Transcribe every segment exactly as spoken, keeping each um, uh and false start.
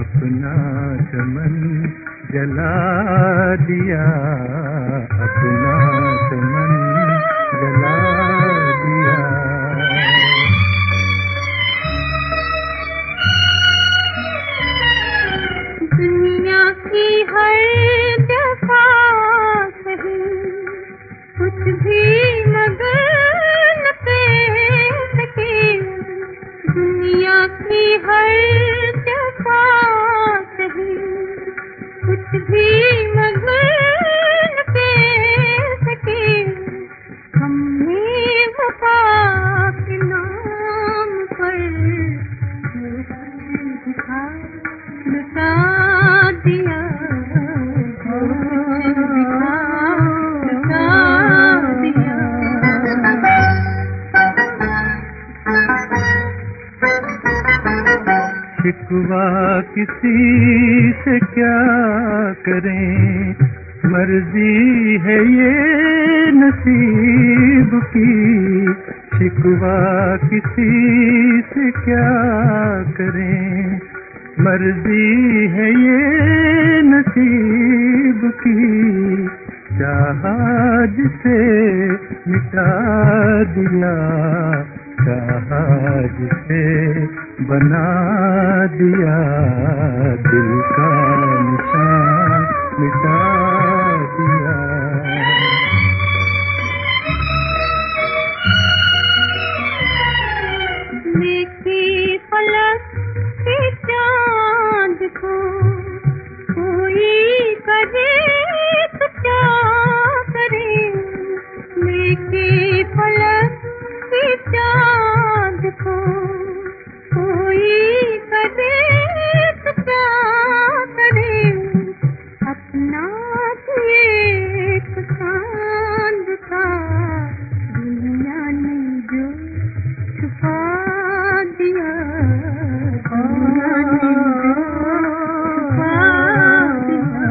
अपना चमन जला दिया, अपना चमन जला दिया। दुनिया की हर दफा सही कुछ भी मगर न पेश सके, दुनिया की हर दफा सही कुछ भी मगर न पेश सके। हमने वफा के नाम पर जो कुछ दिखा लुटा दिया, जो कुछ दिखा लुटा दिया। शिकवा किसी से क्या करें, मर्जी है ये नसीब की। शिकवा किसी से क्या करें, मर्जी है ये नसीब की। चाहा जिसे मिटा दिया, चाहा जिसे बना दिया, दिल का निशान मिटा दिया। देखी फलक के चांद को कोई करे तो क्या करे, देखी फलक के चांद को कोई करे तो क्या करे। अपना एक चांद था दुनिया ने जो छुपा दिया, दुनिया ने जो छुपा दिया।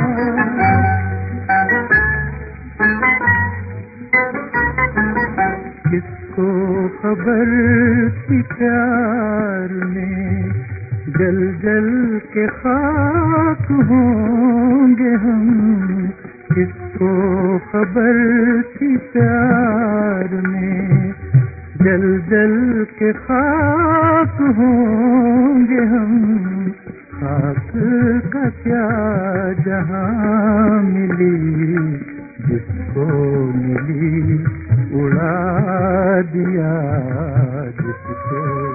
किसको खबर थी प्यार में जल जल के खाक होंगे हम। किसको खबर थी प्यार में जल जल के खाक होंगे हम। खाक का क्या जहां मिली, जिसको मिली उड़ा दिया, जिसको